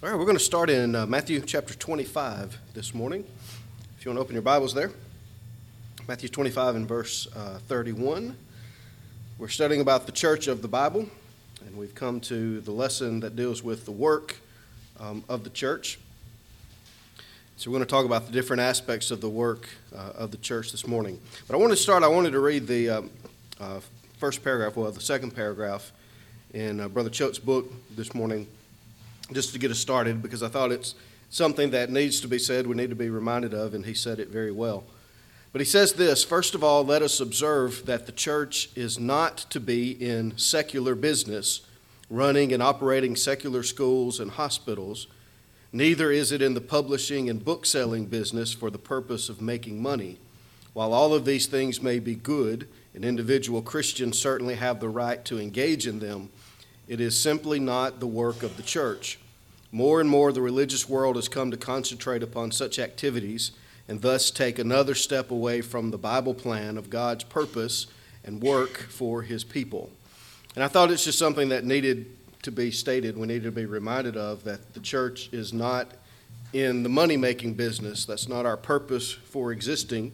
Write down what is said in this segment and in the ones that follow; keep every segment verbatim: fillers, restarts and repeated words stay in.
All right, we're going to start in uh, Matthew chapter twenty-five this morning. If you want to open your Bibles there. Matthew twenty-five and verse uh, thirty-one. We're studying about the church of the Bible, and we've come to the lesson that deals with the work um, of the church. So we're going to talk about the different aspects of the work uh, of the church this morning. But I wanted to start, I wanted to read the um, uh, first paragraph, well, the second paragraph in uh, Brother Choate's book this morning, just to get us started, because I thought it's something that needs to be said, we need to be reminded of, and he said it very well. But he says this: first of all, let us observe that the church is not to be in secular business, running and operating secular schools and hospitals. Neither is it in the publishing and bookselling business for the purpose of making money. While all of these things may be good, and individual Christians certainly have the right to engage in them, it is simply not the work of the church. More and more, the religious world has come to concentrate upon such activities and thus take another step away from the Bible plan of God's purpose and work for his people. And I thought it's just something that needed to be stated. We need to be reminded of that the church is not in the money-making business. That's not our purpose for existing.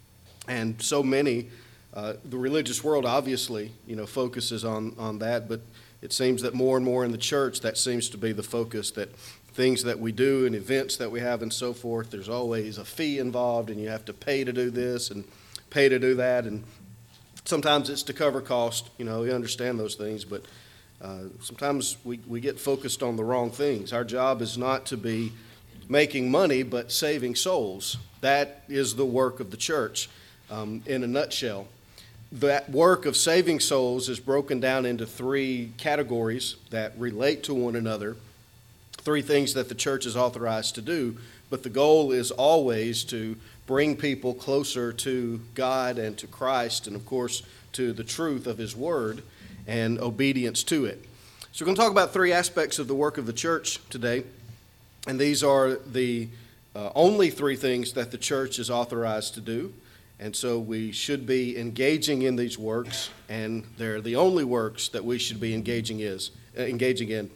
And so many, uh, the religious world obviously, you know, focuses on, on that, but it seems that more and more in the church, that seems to be the focus, that things that we do and events that we have and so forth, there's always a fee involved, and you have to pay to do this and pay to do that. And sometimes it's to cover cost. You know, we understand those things, but uh, sometimes we, we get focused on the wrong things. Our job is not to be making money, but saving souls. That is the work of the church um, in a nutshell. That work of saving souls is broken down into three categories that relate to one another, three things that the church is authorized to do, but the goal is always to bring people closer to God and to Christ, and of course to the truth of his word and obedience to it. So we're going to talk about three aspects of the work of the church today, and these are the uh, only three things that the church is authorized to do. And so we should be engaging in these works, and they're the only works that we should be engaging is engaging in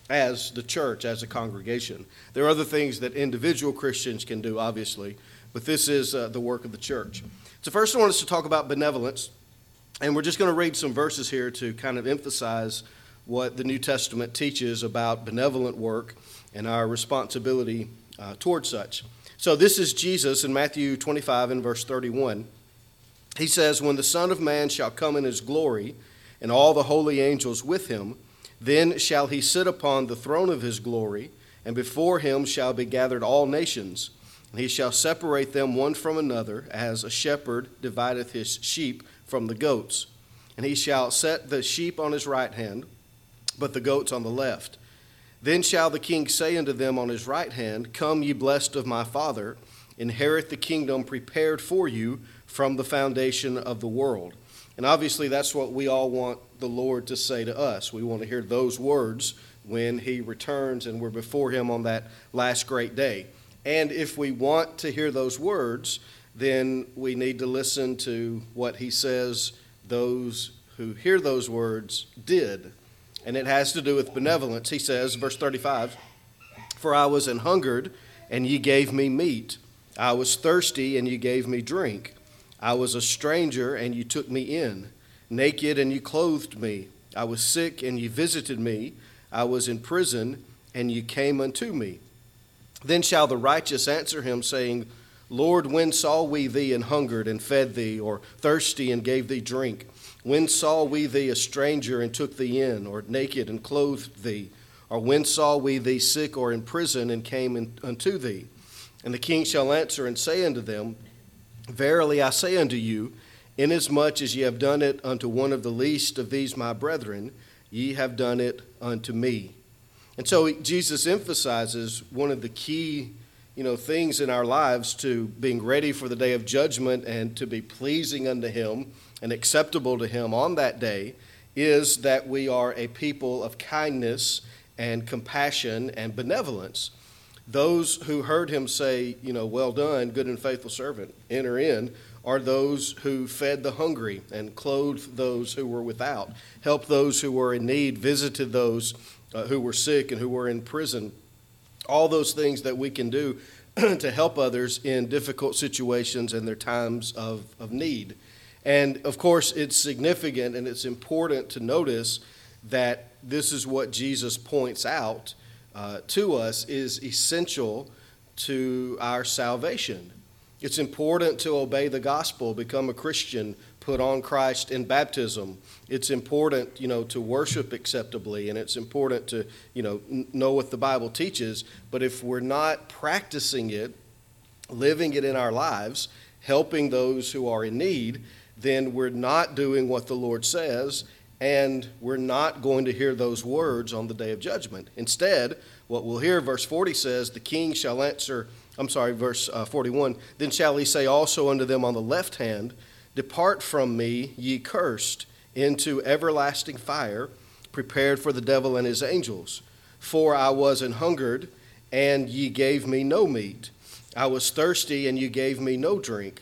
as the church, as a congregation. There are other things that individual Christians can do, obviously, but this is uh, the work of the church. So first I want us to talk about benevolence, and we're just going to read some verses here to kind of emphasize what the New Testament teaches about benevolent work and our responsibility uh, towards such. So this is Jesus in Matthew twenty-five and verse thirty-one. He says, "When the Son of Man shall come in his glory, and all the holy angels with him, then shall he sit upon the throne of his glory, and before him shall be gathered all nations. And he shall separate them one from another, as a shepherd divideth his sheep from the goats. And he shall set the sheep on his right hand, but the goats on the left. Then shall the king say unto them on his right hand, Come, ye blessed of my Father, inherit the kingdom prepared for you from the foundation of the world." And obviously that's what we all want the Lord to say to us. We want to hear those words when he returns and we're before him on that last great day. And if we want to hear those words, then we need to listen to what he says those who hear those words did. And it has to do with benevolence. He says, verse thirty-five, "For I was an hungered, and ye gave me meat. I was thirsty, and ye gave me drink. I was a stranger, and ye took me in. Naked, and ye clothed me. I was sick, and ye visited me. I was in prison, and ye came unto me. Then shall the righteous answer him, saying, Lord, when saw we thee an hungered, and fed thee, or thirsty, and gave thee drink? When saw we thee a stranger, and took thee in, or naked, and clothed thee? Or when saw we thee sick, or in prison, and came in, unto thee? And the king shall answer and say unto them, Verily I say unto you, inasmuch as ye have done it unto one of the least of these my brethren, ye have done it unto me." And so Jesus emphasizes one of the key, you know, things in our lives to being ready for the day of judgment and to be pleasing unto him and acceptable to him on that day is that we are a people of kindness and compassion and benevolence. Those who heard him say, you know, "Well done, good and faithful servant, enter in," are those who fed the hungry and clothed those who were without, helped those who were in need, visited those uh, who were sick and who were in prison, all those things that we can do to help others in difficult situations and their times of, of need. And of course, it's significant and it's important to notice that this is what Jesus points out uh, to us is essential to our salvation. It's important to obey the gospel, become a Christian, put on Christ in baptism. It's important, you know, to worship acceptably, and it's important to, you know, know what the Bible teaches. But if we're not practicing it, living it in our lives, helping those who are in need, then we're not doing what the Lord says, and we're not going to hear those words on the day of judgment. Instead, what we'll hear, verse forty says, the king shall answer, I'm sorry, verse uh, forty-one, then shall he say also unto them on the left hand, depart from me, ye cursed, into everlasting fire, prepared for the devil and his angels. For I was an hungered, and ye gave me no meat. I was thirsty, and ye gave me no drink.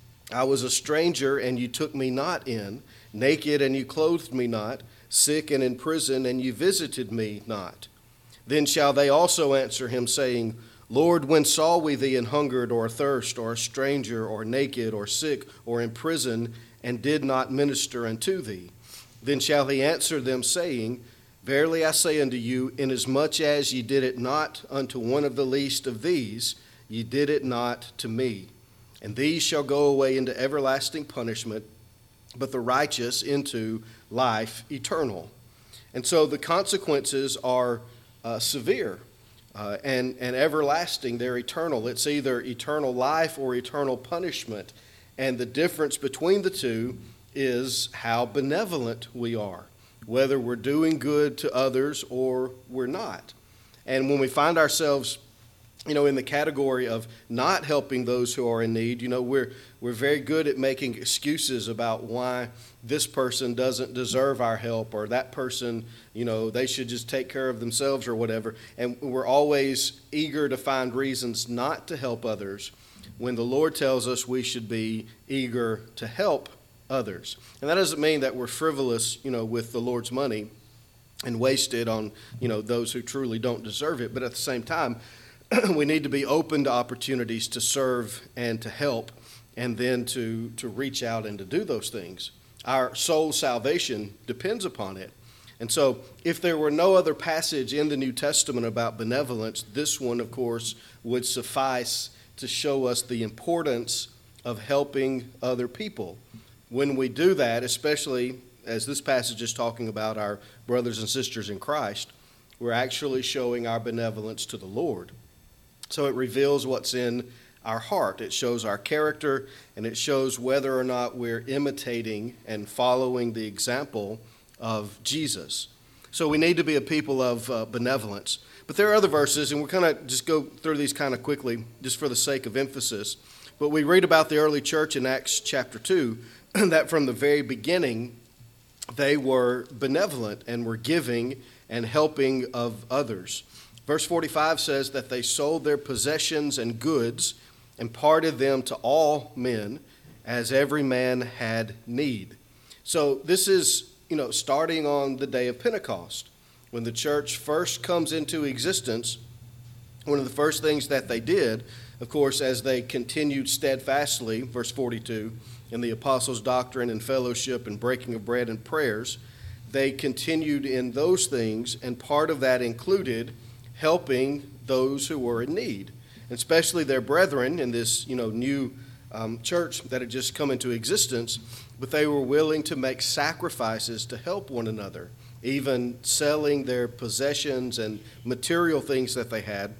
I was a stranger, and you took me not in, naked, and you clothed me not, sick and in prison, and you visited me not. Then shall they also answer him, saying, Lord, when saw we thee an hungered, or athirst, or a stranger, or naked, or sick, or in prison, and did not minister unto thee? Then shall he answer them, saying, Verily I say unto you, inasmuch as ye did it not unto one of the least of these, ye did it not to me. And these shall go away into everlasting punishment, but the righteous into life eternal. And so the consequences are uh, severe uh, and, and everlasting. They're eternal. It's either eternal life or eternal punishment. And the difference between the two is how benevolent we are, whether we're doing good to others or we're not. And when we find ourselves you know, in the category of not helping those who are in need, you know, we're we're very good at making excuses about why this person doesn't deserve our help, or that person, you know, they should just take care of themselves or whatever. And we're always eager to find reasons not to help others when the Lord tells us we should be eager to help others. And that doesn't mean that we're frivolous, you know, with the Lord's money and waste it on, you know, those who truly don't deserve it. But at the same time, we need to be open to opportunities to serve and to help, and then to, to reach out and to do those things. Our soul salvation depends upon it. And so if there were no other passage in the New Testament about benevolence, this one, of course, would suffice to show us the importance of helping other people. When we do that, especially as this passage is talking about our brothers and sisters in Christ, we're actually showing our benevolence to the Lord. So it reveals what's in our heart. It shows our character, and it shows whether or not we're imitating and following the example of Jesus. So we need to be a people of uh, benevolence. But there are other verses, and we're going to just go through these kind of quickly, just for the sake of emphasis. But we read about the early church in Acts chapter two, that from the very beginning, they were benevolent and were giving and helping of others. Verse forty-five says that they sold their possessions and goods and parted them to all men as every man had need. So this is, you know, starting on the day of Pentecost. When the church first comes into existence, one of the first things that they did, of course, as they continued steadfastly, verse forty-two, in the apostles' doctrine and fellowship and breaking of bread and prayers, they continued in those things, and part of that included helping those who were in need, especially their brethren in this, you know, new um, church that had just come into existence. But they were willing to make sacrifices to help one another, even selling their possessions and material things that they had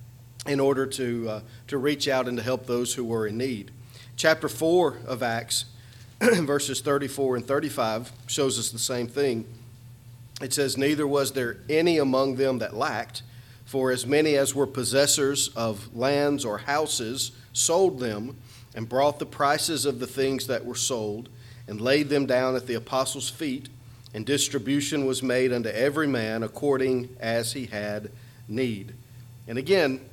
in order to uh, to reach out and to help those who were in need. Chapter four of Acts, verses thirty-four and thirty-five, shows us the same thing. It says, neither was there any among them that lacked, for as many as were possessors of lands or houses sold them, and brought the prices of the things that were sold, and laid them down at the apostles' feet, and distribution was made unto every man according as he had need. And again,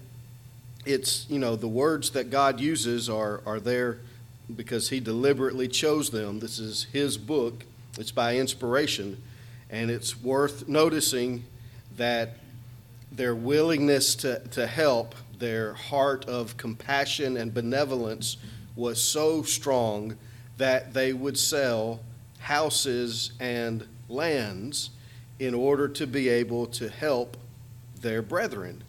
it's, you know, the words that God uses are, are there because he deliberately chose them. This is his book. It's by inspiration. And it's worth noticing that their willingness to, to help, their heart of compassion and benevolence was so strong that they would sell houses and lands in order to be able to help their brethren.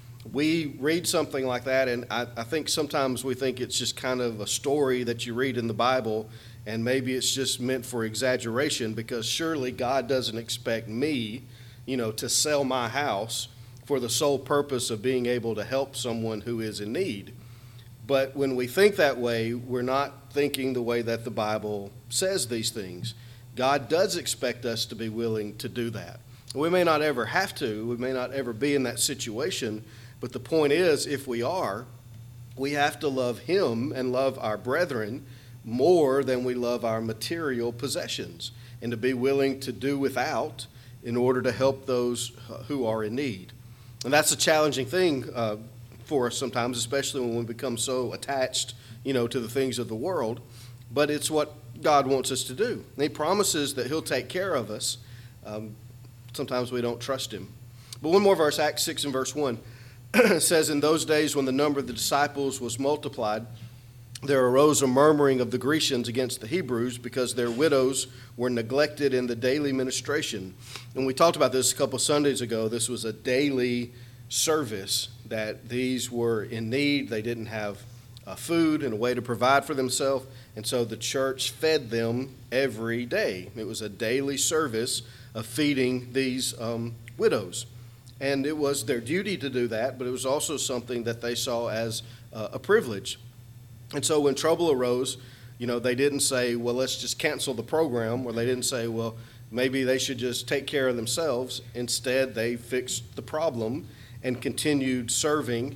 We read something like that, and I, I think sometimes we think it's just kind of a story that you read in the Bible, and maybe it's just meant for exaggeration, because surely God doesn't expect me, you know, to sell my house for the sole purpose of being able to help someone who is in need. But when we think that way, we're not thinking the way that the Bible says these things. God does expect us to be willing to do that. We may not ever have to, we may not ever be in that situation, but the point is, if we are, we have to love Him and love our brethren more than we love our material possessions, and to be willing to do without in order to help those who are in need. And that's a challenging thing uh, for us sometimes, especially when we become so attached, you know, to the things of the world. But it's what God wants us to do. And He promises that He'll take care of us. Um, sometimes we don't trust Him. But one more verse, Acts six and verse one, says, "In those days when the number of the disciples was multiplied, there arose a murmuring of the Grecians against the Hebrews because their widows were neglected in the daily ministration." And we talked about this a couple Sundays ago. This was a daily service, that these were in need. They didn't have uh, food and a way to provide for themselves, and so the church fed them every day. It was a daily service of feeding these um, widows. And it was their duty to do that, but it was also something that they saw as uh, a privilege. And so when trouble arose, you know, they didn't say, well, let's just cancel the program, or they didn't say, well, maybe they should just take care of themselves. Instead, they fixed the problem and continued serving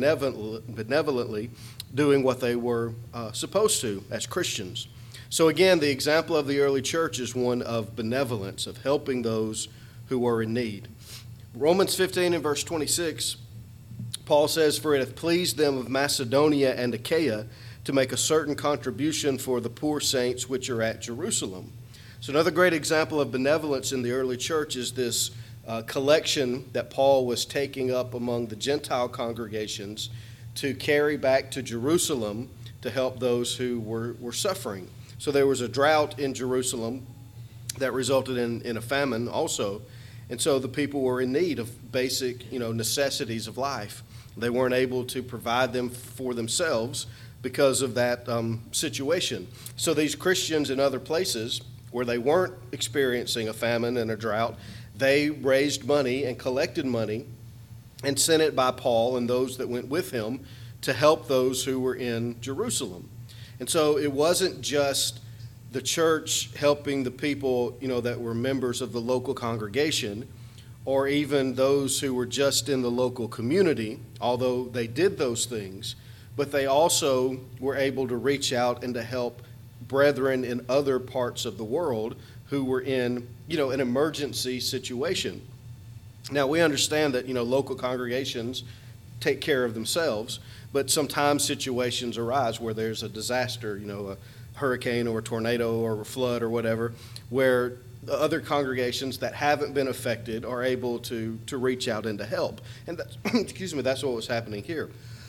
benevolently, doing what they were uh, supposed to as Christians. So again, the example of the early church is one of benevolence, of helping those who are in need. Romans fifteen and verse twenty-six, Paul says, "For it hath pleased them of Macedonia and Achaia to make a certain contribution for the poor saints which are at Jerusalem." So another great example of benevolence in the early church is this uh, collection that Paul was taking up among the Gentile congregations to carry back to Jerusalem to help those who were, were suffering. So there was a drought in Jerusalem that resulted in, in a famine also. And so the people were in need of basic, you know, necessities of life. They weren't able to provide them for themselves because of that um, situation. So these Christians in other places where they weren't experiencing a famine and a drought, they raised money and collected money and sent it by Paul and those that went with him to help those who were in Jerusalem. And so it wasn't just the church helping the people, you know, that were members of the local congregation, or even those who were just in the local community, although they did those things, but they also were able to reach out and to help brethren in other parts of the world who were in, you know, an emergency situation. Now, we understand that, you know, local congregations take care of themselves, but sometimes situations arise where there's a disaster, you know, a hurricane or a tornado or a flood or whatever, where the other congregations that haven't been affected are able to to reach out and to help. And that's, excuse me, that's what was happening here.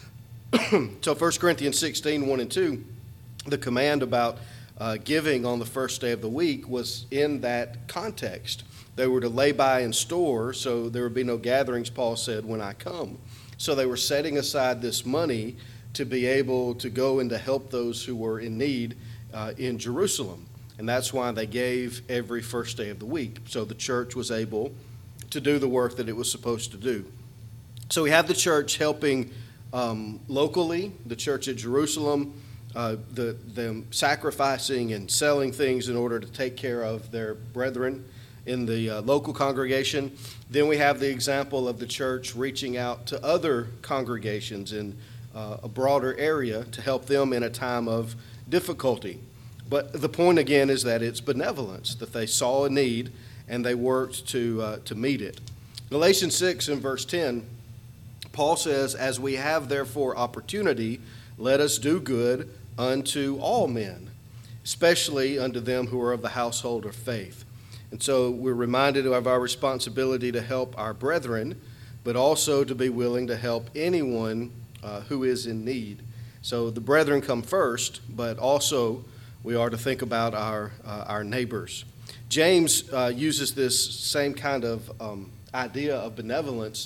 So First Corinthians sixteen, one and two, the command about uh, giving on the first day of the week was in that context. They were to lay by and store, so there would be no gatherings, Paul said, when I come. So they were setting aside this money to be able to go and to help those who were in need uh, in Jerusalem. And that's why they gave every first day of the week. So the church was able to do the work that it was supposed to do. So we have the church helping um, locally, the church at Jerusalem, uh, the, them sacrificing and selling things in order to take care of their brethren in the uh, local congregation. Then we have the example of the church reaching out to other congregations in uh, a broader area to help them in a time of difficulty. But the point again is that it's benevolence, that they saw a need and they worked to uh, to meet it. Galatians six and verse ten, Paul says, "As we have therefore opportunity, let us do good unto all men, especially unto them who are of the household of faith." And so we're reminded of our responsibility to help our brethren but also to be willing to help anyone uh, who is in need. So the brethren come first, but also we are to think about our uh, our neighbors. James uh, uses this same kind of um, idea of benevolence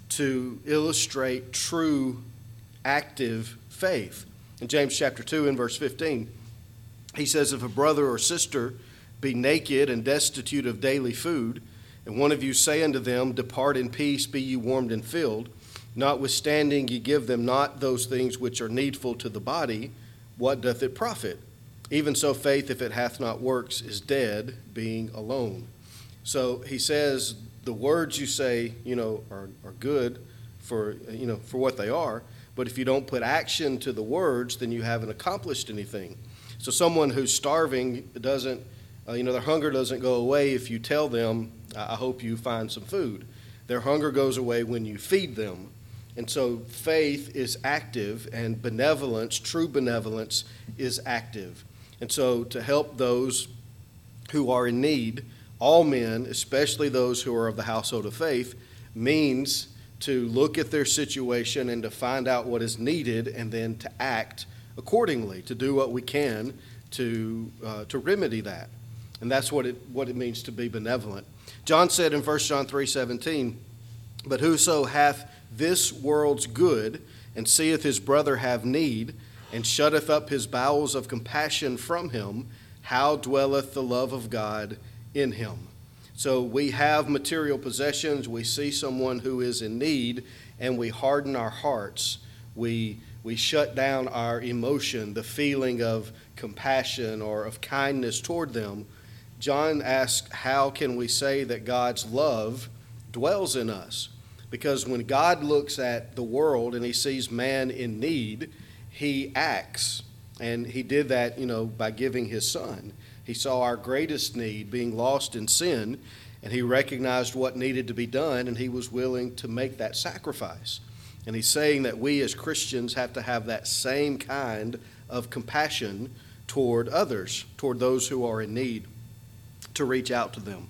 to illustrate true active faith. In James chapter two and verse fifteen, he says, if a brother or sister be naked and destitute of daily food, and one of you say unto them, depart in peace, be ye warmed and filled, notwithstanding ye give them not those things which are needful to the body, what doth it profit? Even so faith, if it hath not works, is dead, being alone. So he says the words you say, you know, are, are good for, you know, for what they are, but if you don't put action to the words, then you haven't accomplished anything. So someone who's starving doesn't, uh, you know, their hunger doesn't go away if you tell them, I hope you find some food. Their hunger goes away when you feed them. And so faith is active, and benevolence, true benevolence, is active. And so to help those who are in need, all men, especially those who are of the household of faith, means to look at their situation and to find out what is needed and then to act accordingly, to do what we can to uh, to remedy that. And that's what it what it means to be benevolent. John said in First John three seventeen, but whoso hath this world's good and seeth his brother have need and shutteth up his bowels of compassion from him, how dwelleth the love of God in him? So we have material possessions, we see someone who is in need, and we harden our hearts. We we shut down our emotion, the feeling of compassion or of kindness toward them. John asks, how can we say that God's love dwells in us? Because when God looks at the world and he sees man in need, he acts. And he did that, you know, by giving his son. He saw our greatest need, being lost in sin, and he recognized what needed to be done, and he was willing to make that sacrifice. And he's saying that we as Christians have to have that same kind of compassion toward others, toward those who are in need, to reach out to them.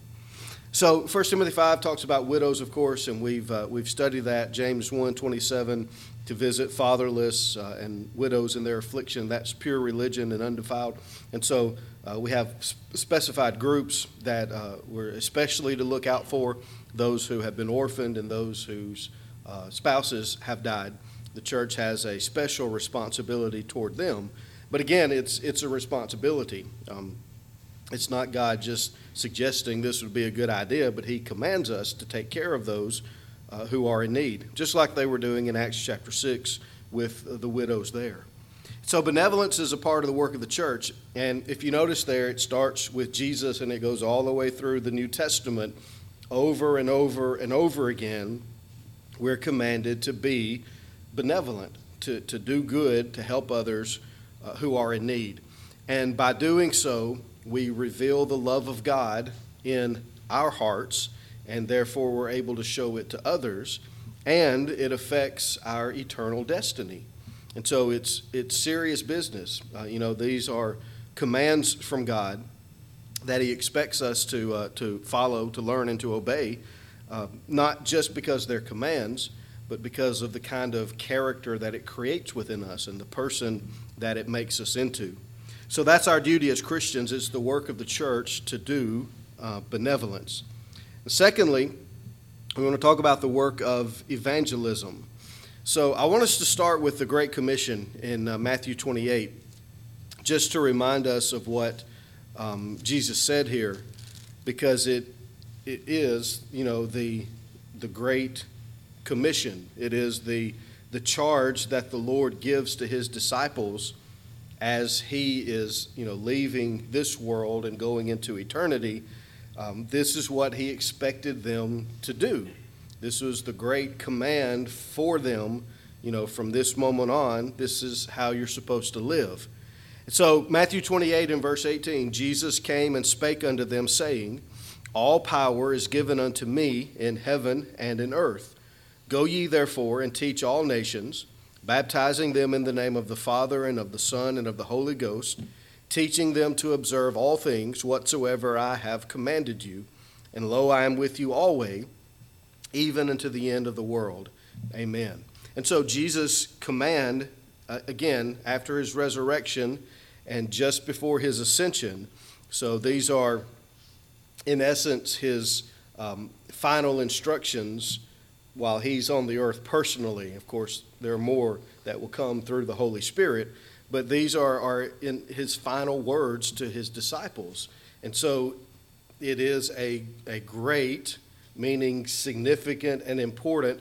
So First Timothy five talks about widows, of course, and we've uh, we've studied that. James one twenty-seven, to visit fatherless uh, and widows in their affliction. That's pure religion and undefiled. And so uh, we have specified groups that uh, we're especially to look out for, those who have been orphaned and those whose uh, spouses have died. The church has a special responsibility toward them. But again, it's it's a responsibility. Um, it's not God just suggesting this would be a good idea, but he commands us to take care of those uh, who are in need, just like they were doing in Acts chapter six with uh, the widows there. So benevolence is a part of the work of the church, and if you notice there, it starts with Jesus and it goes all the way through the New Testament. Over and over and over again, we're commanded to be benevolent, to, to do good, to help others uh, who are in need. And by doing so, we reveal the love of God in our hearts, and therefore we're able to show it to others, and it affects our eternal destiny. And so it's it's serious business. Uh, you know, these are commands from God that he expects us to uh, to follow, to learn, and to obey, uh, not just because they're commands, but because of the kind of character that it creates within us and the person that it makes us into. So that's our duty as Christians. It's the work of the church to do uh, benevolence. And secondly, we want to talk about the work of evangelism. So I want us to start with the Great Commission in uh, Matthew twenty-eight, just to remind us of what um, Jesus said here, because it it is, you know, the the Great Commission. It is the the charge that the Lord gives to his disciples as he is, you know, leaving this world and going into eternity. Um, this is what he expected them to do. This was the great command for them, you know, from this moment on, this is how you're supposed to live. And so Matthew twenty-eight and verse eighteen, Jesus came and spake unto them, saying, all power is given unto me in heaven and in earth. Go ye therefore and teach all nations, baptizing them in the name of the Father and of the Son and of the Holy Ghost, teaching them to observe all things whatsoever I have commanded you. And lo, I am with you always, even unto the end of the world. Amen. And so Jesus' command, uh, again, after his resurrection and just before his ascension, so these are, in essence, his um, final instructions while he's on the earth personally. Of course, there are more that will come through the Holy Spirit, but these are, are in his final words to his disciples. And so it is a, a great, meaning significant and important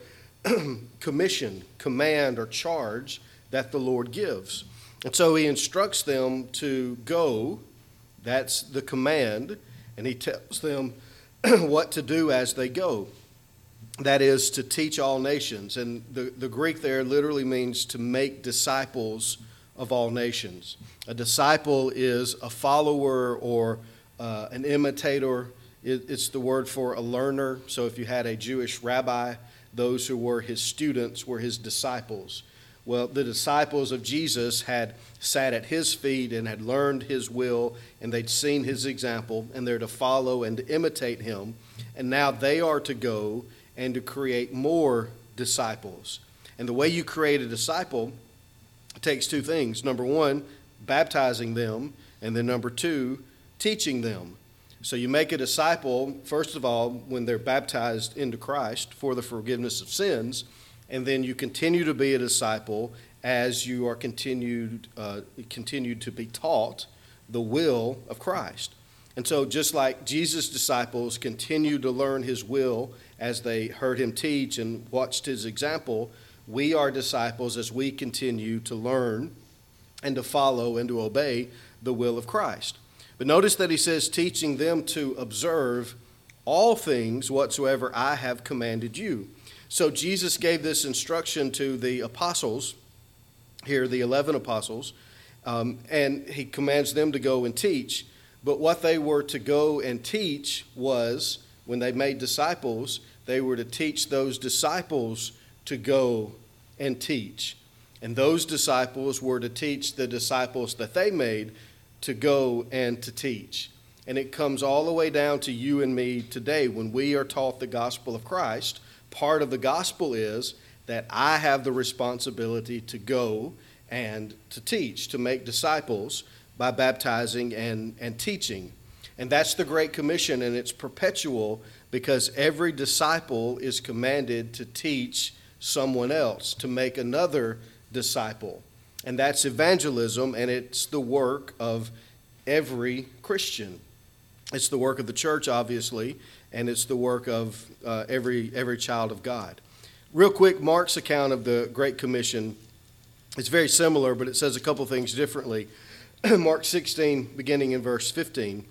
commission, command, or charge that the Lord gives. And so he instructs them to go. That's the command. And he tells them what to do as they go. That is to teach all nations. And the, the Greek there literally means to make disciples of all nations. A disciple is a follower or uh, an imitator. It, it's the word for a learner. So if you had a Jewish rabbi, those who were his students were his disciples. Well, the disciples of Jesus had sat at his feet and had learned his will, and they'd seen his example, and they're to follow and to imitate him. And now they are to go and to create more disciples. And the way you create a disciple takes two things. Number one, baptizing them, and then number two, teaching them. So you make a disciple, first of all, when they're baptized into Christ for the forgiveness of sins, and then you continue to be a disciple as you are continued, uh, continued to be taught the will of Christ. And so just like Jesus' disciples continued to learn his will as they heard him teach and watched his example, we are disciples as we continue to learn and to follow and to obey the will of Christ. But notice that he says, teaching them to observe all things whatsoever I have commanded you. So Jesus gave this instruction to the apostles, here the eleven apostles, um, and he commands them to go and teach. But what they were to go and teach was, when they made disciples, they were to teach those disciples to go and teach. And those disciples were to teach the disciples that they made to go and to teach. And it comes all the way down to you and me today. When we are taught the gospel of Christ, part of the gospel is that I have the responsibility to go and to teach, to make disciples by baptizing and, and teaching. And that's the Great Commission, and it's perpetual because every disciple is commanded to teach someone else, to make another disciple. And that's evangelism, and it's the work of every Christian. It's the work of the church, obviously, and it's the work of uh, every every child of God. Real quick, Mark's account of the Great Commission is very similar, but it says a couple things differently. Mark sixteen, beginning in verse fifteen,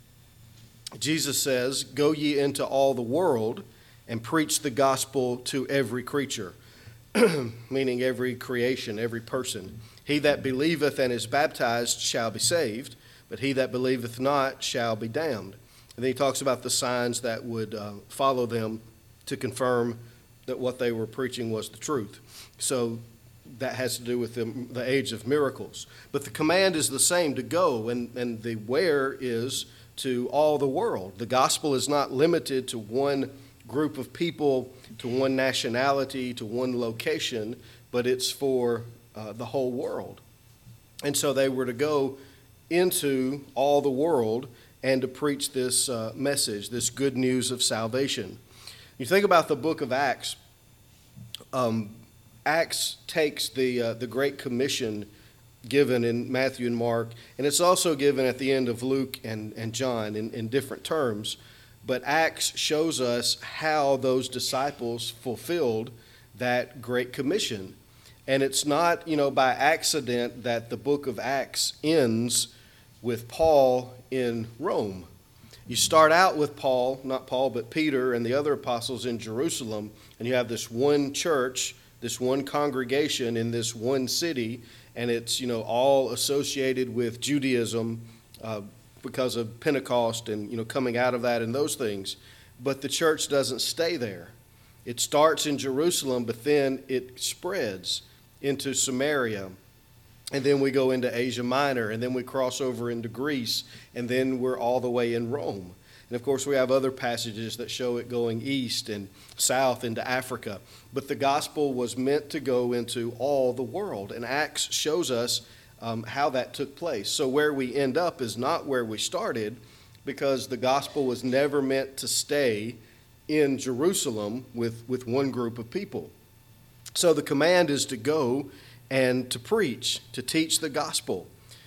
Jesus says, "Go ye into all the world and preach the gospel to every creature," meaning every creation, every person. "He that believeth and is baptized shall be saved, but he that believeth not shall be damned." And then he talks about the signs that would uh, follow them to confirm that what they were preaching was the truth. So that has to do with the, the age of miracles. But the command is the same, to go, and, and the where is to all the world. The gospel is not limited to one group of people, to one nationality, to one location, but it's for uh, the whole world. And so they were to go into all the world and to preach this uh, message, this good news of salvation. You think about the book of Acts. Um, Acts takes the uh, the Great Commission given in Matthew and Mark, and it's also given at the end of Luke and, and John in, in different terms. But Acts shows us how those disciples fulfilled that Great Commission. And it's not, you know, by accident that the book of Acts ends with Paul in Rome. You start out with Paul, not Paul, but Peter and the other apostles in Jerusalem, and you have this one church, this one congregation in this one city, and it's, you know, all associated with Judaism uh, because of Pentecost and, you know, coming out of that and those things. But the church doesn't stay there. It starts in Jerusalem, but then it spreads into Samaria. And then we go into Asia Minor, and then we cross over into Greece, and then we're all the way in Rome. And of course, we have other passages that show it going east and south into Africa. But the gospel was meant to go into all the world. And Acts shows us um, how that took place. So where we end up is not where we started, because the gospel was never meant to stay in Jerusalem with, with one group of people. So the command is to go and to preach, to teach the gospel.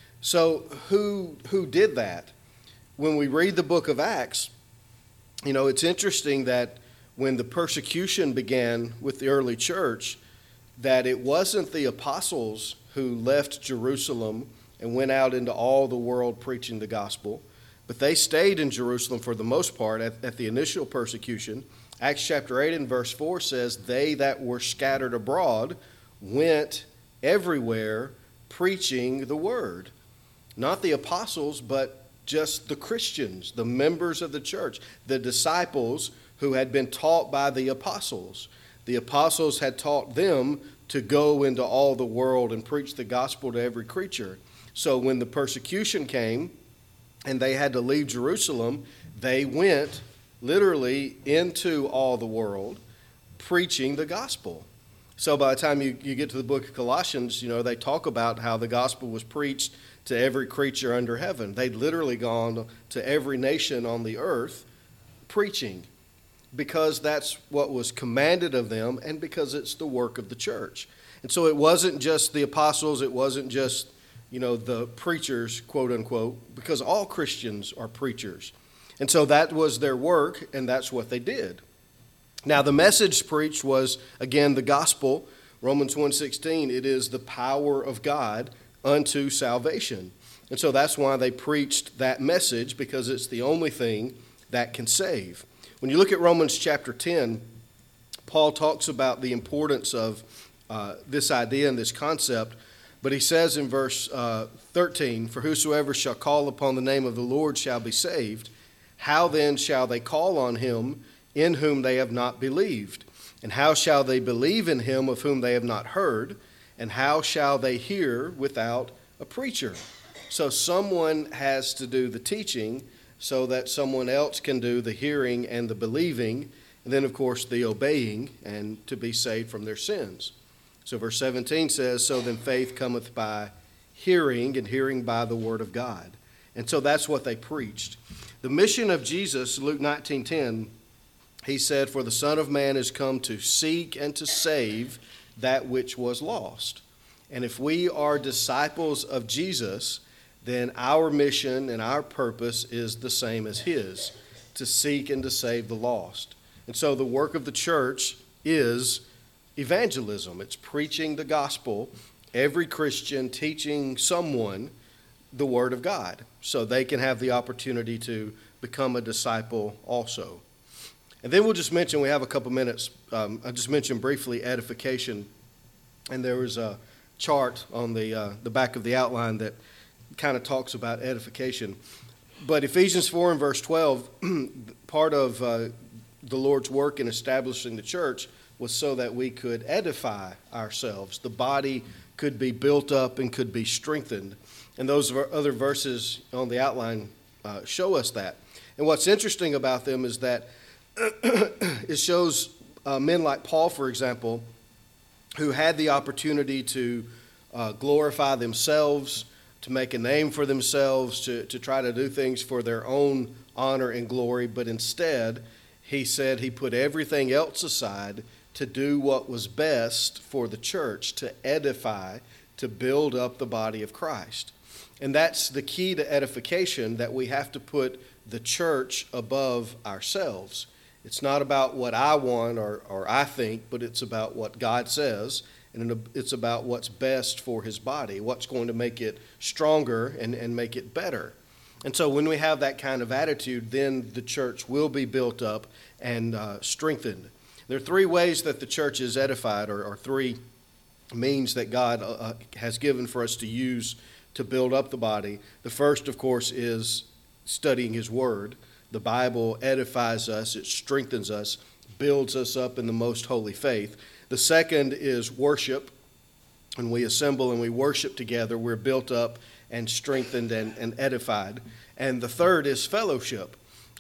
So who who did that? When we read the book of Acts, you know, it's interesting that when the persecution began with the early church, that it wasn't the apostles who left Jerusalem and went out into all the world preaching the gospel, but they stayed in Jerusalem for the most part at, at the initial persecution. Acts chapter eight and verse four says, "They that were scattered abroad went everywhere preaching the word." Not the apostles, but just the Christians, the members of the church, the disciples who had been taught by the apostles. The apostles had taught them to go into all the world and preach the gospel to every creature. So when the persecution came and they had to leave Jerusalem, they went literally into all the world preaching the gospel. So by the time you, you get to the book of Colossians, you know, they talk about how the gospel was preached to every creature under heaven. They'd literally gone to every nation on the earth preaching, because that's what was commanded of them and because it's the work of the church. And so it wasn't just the apostles, it wasn't just, you know, the preachers, quote unquote, because all Christians are preachers. And so that was their work, and that's what they did. Now the message preached was, again, the gospel. Romans one sixteen, it is the power of God unto salvation. And so that's why they preached that message, because it's the only thing that can save. When you look at Romans chapter ten, Paul talks about the importance of uh, this idea and this concept, but he says in verse uh, thirteen, "For whosoever shall call upon the name of the Lord shall be saved. How then shall they call on him in whom they have not believed? And how shall they believe in him of whom they have not heard? And how shall they hear without a preacher?" So someone has to do the teaching so that someone else can do the hearing and the believing, and then, of course, the obeying, and to be saved from their sins. So verse seventeen says, "So then faith cometh by hearing, and hearing by the word of God." And so that's what they preached. The mission of Jesus, Luke nineteen ten, he said, "For the Son of Man is come to seek and to save that which was lost." And if we are disciples of Jesus, then our mission and our purpose is the same as his, to seek and to save the lost. And so the work of the church is evangelism. It's preaching the gospel, every Christian teaching someone the word of God, so they can have the opportunity to become a disciple also. And then we'll just mention, we have a couple minutes, um, I just mentioned briefly edification. And there was a chart on the uh, the back of the outline that kind of talks about edification. But Ephesians four and verse twelve, part of uh, the Lord's work in establishing the church was so that we could edify ourselves. The body could be built up and could be strengthened. And those other verses on the outline uh, show us that. And what's interesting about them is that it shows uh, men like Paul, for example, who had the opportunity to uh, glorify themselves, to make a name for themselves, to, to try to do things for their own honor and glory. But instead, he said he put everything else aside to do what was best for the church, to edify, to build up the body of Christ. And that's the key to edification, that we have to put the church above ourselves. It's not about what I want or, or I think, but it's about what God says, and it's about what's best for his body, what's going to make it stronger and, and make it better. And so when we have that kind of attitude, then the church will be built up and uh, strengthened. There are three ways that the church is edified, or, or three means that God uh, has given for us to use to build up the body. The first, of course, is studying his word. The Bible edifies us, it strengthens us, builds us up in the most holy faith. The second is worship. When we assemble and we worship together, we're built up and strengthened and, and edified. And the third is fellowship.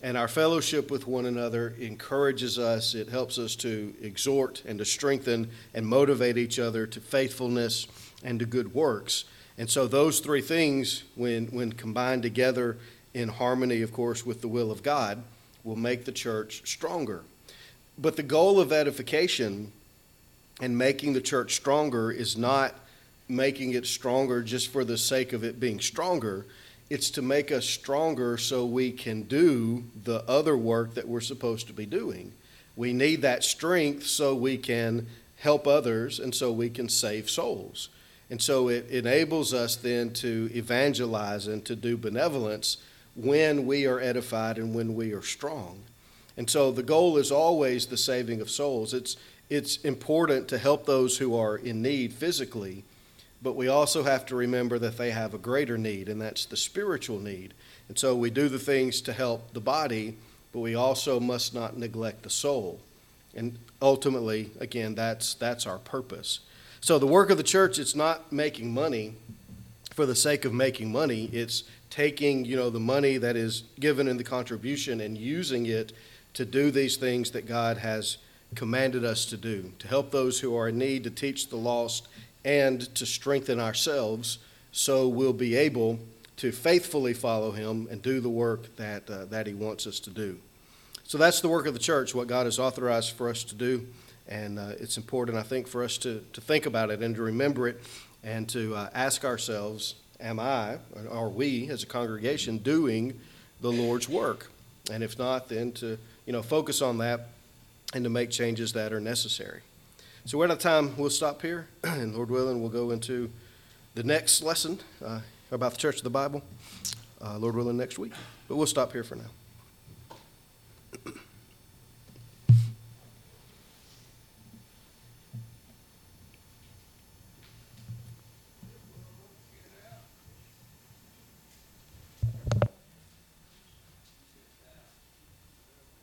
And our fellowship with one another encourages us. It helps us to exhort and to strengthen and motivate each other to faithfulness and to good works. And so those three things, when, when combined together in harmony, of course, with the will of God, will make the church stronger. But the goal of edification and making the church stronger is not making it stronger just for the sake of it being stronger. It's to make us stronger so we can do the other work that we're supposed to be doing. We need that strength so we can help others and so we can save souls. And so it enables us then to evangelize and to do benevolence when we are edified and when we are strong. And so the goal is always the saving of souls. It's, it's important to help those who are in need physically, but we also have to remember that they have a greater need, and that's the spiritual need. And so we do the things to help the body, but we also must not neglect the soul. And ultimately, again, that's that's our purpose. So the work of the church, it's not making money for the sake of making money. It's taking, you know, the money that is given in the contribution and using it to do these things that God has commanded us to do, to help those who are in need, to teach the lost, and to strengthen ourselves so we'll be able to faithfully follow him and do the work that uh, that he wants us to do. So that's the work of the church, what God has authorized for us to do, and uh, it's important, I think, for us to, to think about it and to remember it and to uh, ask ourselves, am I, or are we as a congregation doing the Lord's work? And if not, then to, you know, focus on that and to make changes that are necessary. So we're out of time. We'll stop here, and Lord willing, we'll go into the next lesson uh, about the Church of the Bible, uh, Lord willing, next week. But we'll stop here for now.